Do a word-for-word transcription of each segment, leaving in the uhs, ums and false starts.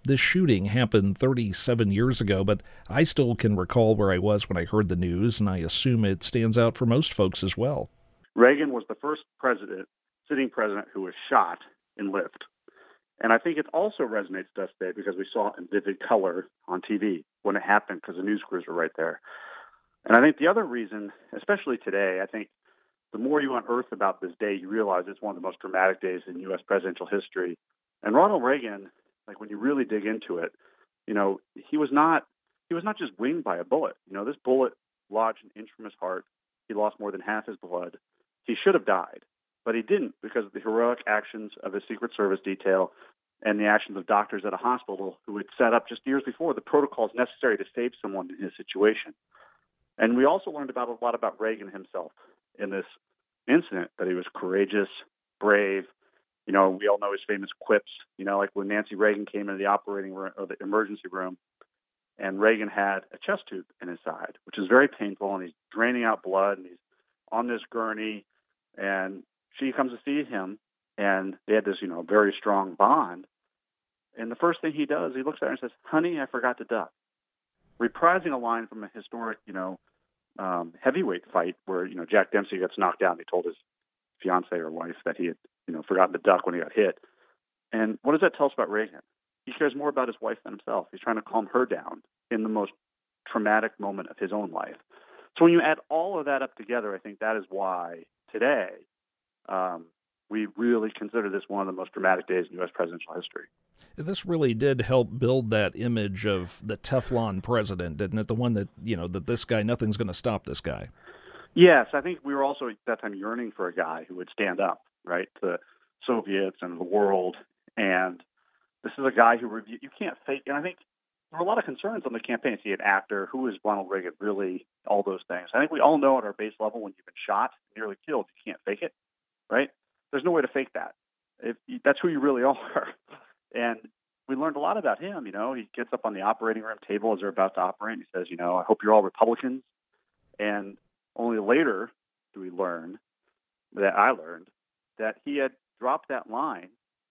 This shooting happened thirty-seven years ago, but I still can recall where I was when I heard the news, and I assume it stands out for most folks as well. Reagan was the first president, sitting president, who was shot and lived. And I think it also resonates to us today because we saw it in vivid color on T V when it happened because the news crews were right there. And I think the other reason, especially today, I think the more you unearth about this day, you realize it's one of the most dramatic days in U S presidential history. And Ronald Reagan, like when you really dig into it, you know, he was not he was not just winged by a bullet. You know, this bullet lodged an inch from his heart. He lost more than half his blood. He should have died, but he didn't because of the heroic actions of his Secret Service detail and the actions of doctors at a hospital who had set up just years before the protocols necessary to save someone in his situation. And we also learned about a lot about Reagan himself in this incident, that he was courageous, brave. You know, we all know his famous quips, you know, like when Nancy Reagan came into the operating room or the emergency room, and Reagan had a chest tube in his side, which is very painful, and he's draining out blood, and he's on this gurney, and she comes to see him, and they had this, you know, very strong bond. And the first thing he does, he looks at her and says, "Honey, I forgot to duck," reprising a line from a historic, you know, um, heavyweight fight where, you know, Jack Dempsey gets knocked down. He told his fiance or wife that he had, you know, forgotten to duck when he got hit. And what does that tell us about Reagan? He cares more about his wife than himself. He's trying to calm her down in the most traumatic moment of his own life. So when you add all of that up together, I think that is why today um, we really consider this one of the most dramatic days in U S presidential history. This really did help build that image of the Teflon president, didn't it? The one that, you know, that this guy, nothing's going to stop this guy. Yes, I think we were also at that time yearning for a guy who would stand up, right, to the Soviets and the world. And this is a guy who reviewed, you can't fake, and I think there were a lot of concerns on the campaign. Is he an actor? Who is Ronald Reagan really? All those things. I think we all know at our base level when you've been shot, nearly killed, you can't fake it, right? There's no way to fake that. If that's who you really are. And we learned a lot about him. You know, he gets up on the operating room table as they're about to operate, and he says, you know, "I hope you're all Republicans." And only later do we learn that I learned that he had dropped that line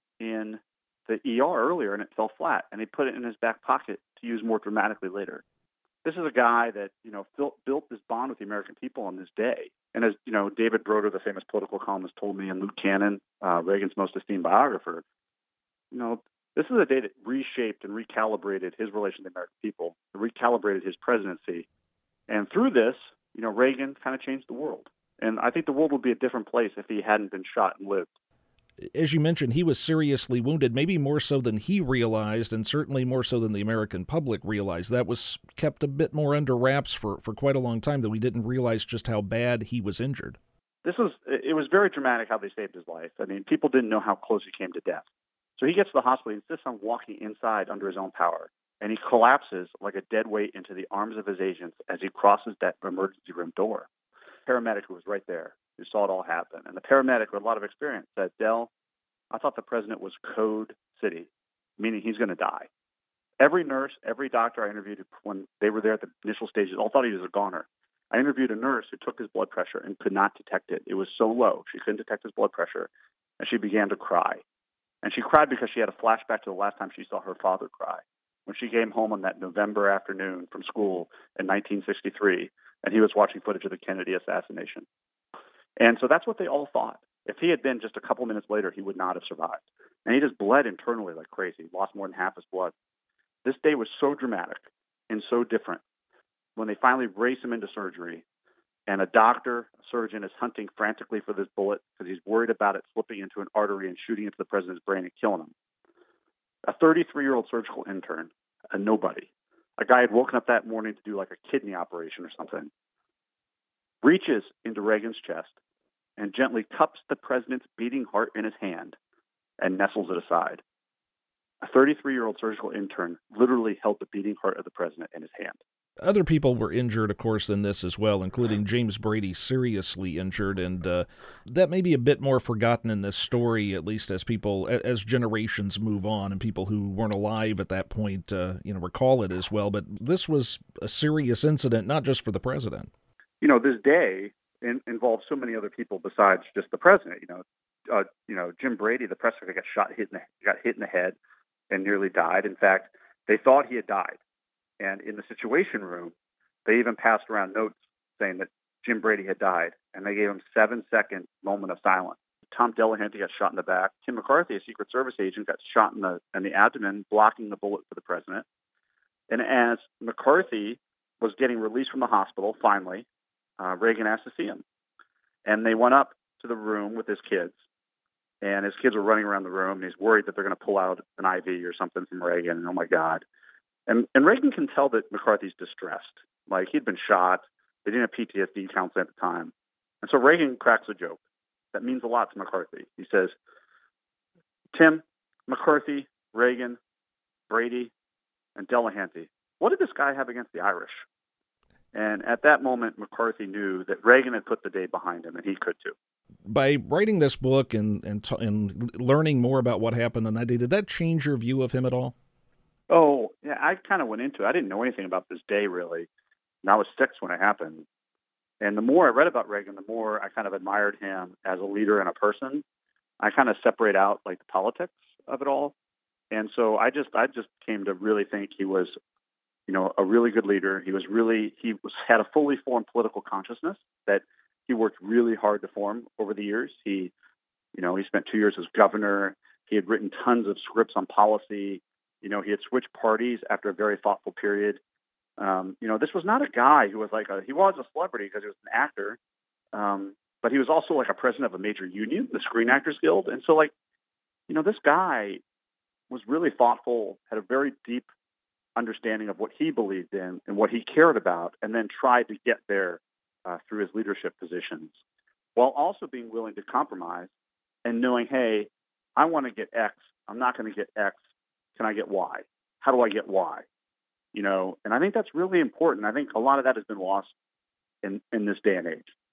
in the E R earlier, and it fell flat, and he put it in his back pocket to use more dramatically later. This is a guy that, you know, built, built this bond with the American people on this day. And as, you know, David Broder, the famous political columnist, told me, and Luke Cannon, uh, Reagan's most esteemed biographer, you know, this is a day that reshaped and recalibrated his relation to the American people, recalibrated his presidency. And through this, you know, Reagan kind of changed the world. And I think the world would be a different place if he hadn't been shot and lived. As you mentioned, he was seriously wounded, maybe more so than he realized, and certainly more so than the American public realized. That was kept a bit more under wraps for, for quite a long time, that we didn't realize just how bad he was injured. This was, it was very dramatic how they saved his life. I mean, people didn't know how close he came to death. So he gets to the hospital, he insists on walking inside under his own power, and he collapses like a dead weight into the arms of his agents as he crosses that emergency room door. Paramedic who was right there, who saw it all happen. And the paramedic with a lot of experience said, "Del, I thought the president was Code City, meaning he's going to die." Every nurse, every doctor I interviewed when they were there at the initial stages all thought he was a goner. I interviewed a nurse who took his blood pressure and could not detect it. It was so low, she couldn't detect his blood pressure, and she began to cry. And she cried because she had a flashback to the last time she saw her father cry, when she came home on that November afternoon from school in nineteen sixty-three, and he was watching footage of the Kennedy assassination. And so that's what they all thought. If he had been just a couple minutes later, he would not have survived. And he just bled internally like crazy, lost more than half his blood. This day was so dramatic and so different. When they finally race him into surgery, and a doctor, a surgeon, is hunting frantically for this bullet because he's worried about it slipping into an artery and shooting into the president's brain and killing him. A thirty-three-year-old surgical intern, a nobody, a guy had woken up that morning to do like a kidney operation or something, reaches into Reagan's chest and gently cups the president's beating heart in his hand and nestles it aside. A thirty-three-year-old surgical intern literally held the beating heart of the president in his hand. Other people were injured, of course, in this as well, including James Brady, seriously injured, and uh, that may be a bit more forgotten in this story, at least as people, as generations move on, and people who weren't alive at that point, uh, you know, recall it as well. But this was a serious incident, not just for the president. You know, this day in, involves so many other people besides just the president. You know, uh, you know, Jim Brady, the press secretary, got shot, hit in the, got hit in the head. and nearly died. In fact, they thought he had died. And in the Situation Room, they even passed around notes saying that Jim Brady had died, and they gave him seven-second moment of silence. Tom Delahanty got shot in the back. Tim McCarthy, a Secret Service agent, got shot in the in the abdomen, blocking the bullet for the president. And as McCarthy was getting released from the hospital, finally, uh, Reagan asked to see him. And they went up to the room with his kids, and his kids were running around the room, and he's worried that they're going to pull out an I V or something from Reagan. And oh, my God. And, and Reagan can tell that McCarthy's distressed. Like, he'd been shot. They didn't have P T S D counseling at the time. And so Reagan cracks a joke. That means a lot to McCarthy. He says, Tim, McCarthy, Reagan, Brady, and Delahanty, what did this guy have against the Irish? And at that moment, McCarthy knew that Reagan had put the day behind him, and he could too. By writing this book and and, t- and learning more about what happened on that day, did that change your view of him at all? Oh, yeah, I kind of went into it. I didn't know anything about this day, really. And I was six when it happened. And the more I read about Reagan, the more I kind of admired him as a leader and a person. I kind of separate out like the politics of it all. And so I just I just came to really think he was, you know, a really good leader. He was really he was had a fully formed political consciousness that he worked really hard to form over the years. He, you know, he spent two years as governor. He had written tons of scripts on policy. You know, he had switched parties after a very thoughtful period. Um, you know, this was not a guy who was like a, he was a celebrity because he was an actor, um, but he was also like a president of a major union, the Screen Actors Guild. And so, like, you know, this guy was really thoughtful, had a very deep understanding of what he believed in and what he cared about, and then tried to get there uh, through his leadership positions, while also being willing to compromise and knowing, hey, I want to get X. I'm not going to get X. Can I get Y? How do I get Y? You know, and I think that's really important. I think a lot of that has been lost in, in this day and age.